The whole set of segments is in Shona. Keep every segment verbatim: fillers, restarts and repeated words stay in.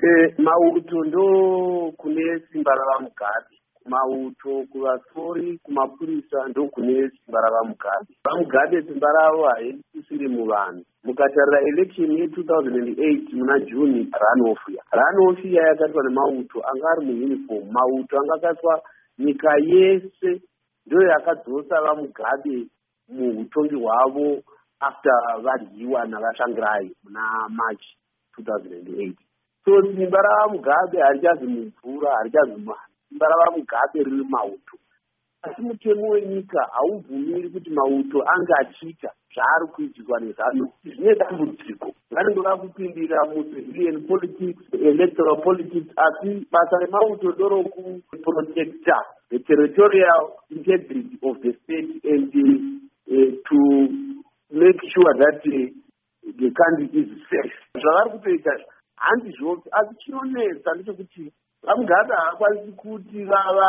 E, mauto ndo kune simba ravamugabe, mauto kuvasori kumapurisa ndo kune simba ravamugabe. Vamugabe simba ravo haisisiri muvanhu. Mukatarira election ye two thousand eight muna June runoff ya runoff ya yakaitwa nemauto anga ari muuniform. Mauto anga akaitwa nyika yese ndo yakadzosa vamugabe muutongi hwavo after varyiwa navashangirai muna March two thousand eight. So simba ravamugabe harichazi mumvura, harichazi muvanhu. Simba ravamugabe riri mauto. Asi mutemo wenyika haubvumiri kuti mauto ange achiita zvaari kuitirwa nezanu. Zvine dambudziko. Vanongoda kupindira mucivilian politics, electoral politics, asi basa remauto ndoro kuprotecta the territorial integrity of the state and uh, to make sure that uh, the country is safe. Zvavari kutoita handizvopi, asi chinonetsa ndechekuti vamugabe havakwanisi kuti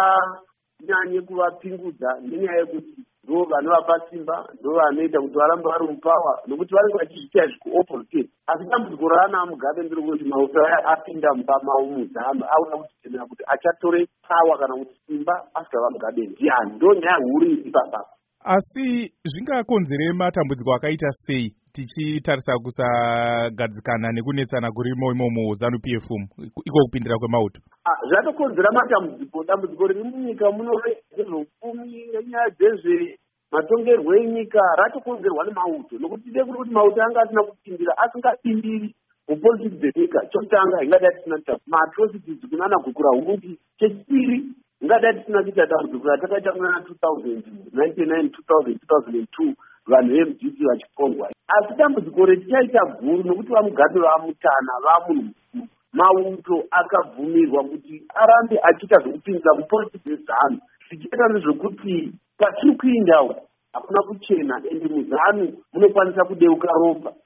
vavanyanye kuvapingudza nenyaya yekuti ndo vanovapa simba, ndo vanoita kuti varambe vari mupawa, nokuti vanenge vachiita zvikuopposite. Asi dambudziko raana Mugabe nderekuti mauto aya apinda mupama umuzamu auda kutitendera kuti achatore pawa kana kuti simba asika vaMugabe ndiani. Ndo nyaya huru iri papa. Asi zvingakonzere matambudziko akaita sei tichitarisa kusagadzikana nekunetsana kurimo imomo ZANU P F M iko kupindira kwemauto? Ah, zvatokonzera matambudziko. Dambudziko riri munyika muno rezveupfumi nenyaya dzezvematongerwo enyika ratokonzerwa nemauto, nokuti tide kuti mauto anga asina kupindira, asingapindiri mupolitiki dzenyika. Chokutanga ingadai tisina kuita maatrocities kunana gukura hurundi. Chechipiri ingadai tisina kuita dambudziko ratakaita kunana two thousand, ninety-nine, two thousand, two thousand two vanhu ve-M D C vachipongwa. Asi dambudziko retichaita guru nokuti vaMugabe vamutana vamunhu mukuru. Mauto akabvumirwa kuti arambe achiita zvekupinza mupolitiki dzeZANU. Zvichiita nezvekuti patiri kuenda hakuna kuchena, ende muZANU munokwanisa kudeuka ropa.